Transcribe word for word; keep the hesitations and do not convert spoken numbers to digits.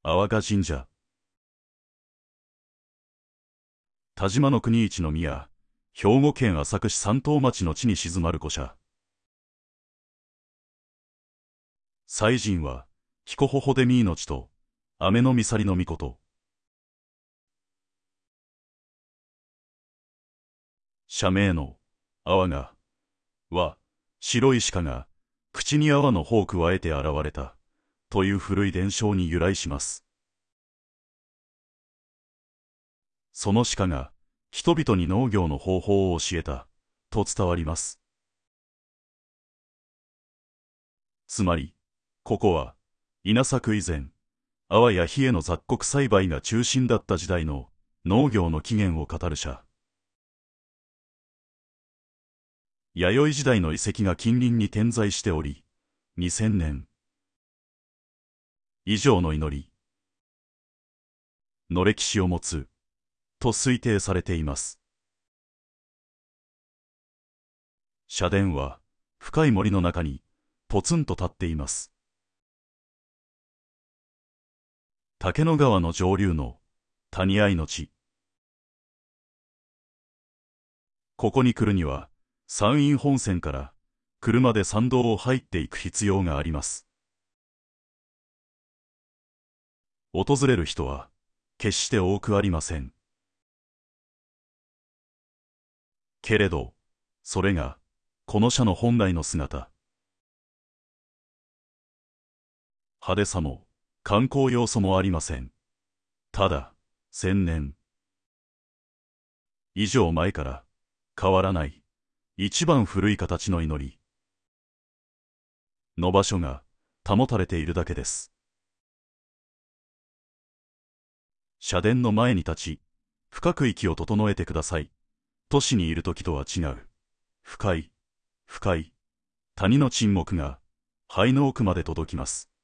阿波神社。田島の国一の宮、兵庫県浅口市三東町の地に静まる古社。祭神は、彦頬でみ命と、雨のみさりのみこと。社名の、阿波が、は、白い鹿が、口に阿波の穂を加えて現れた、という古い伝承に由来します。その鹿が、人々に農業の方法を教えた、と伝わります。つまり、ここは、稲作以前、阿波や比叡の雑穀栽培が中心だった時代の農業の起源を語る社。弥生時代の遺跡が近隣に点在しており、にせんねん以上の祈りの歴史を持つ、と推定されています。社殿は、深い森の中に、ポツンと立っています。竹野川の上流の、谷合の地。ここに来るには、山陰本線から、車で山道を入っていく必要があります。訪れる人は、決して多くありません。けれど、それが、この社の本来の姿。派手さも、観光要素もありません。ただ、千年以上前から、変わらない、一番古い形の祈りの場所が、保たれているだけです。社殿の前に立ち、深く息を整えてください。都市にいる時とは違う。深い、深い、谷の沈黙が、肺の奥まで届きます。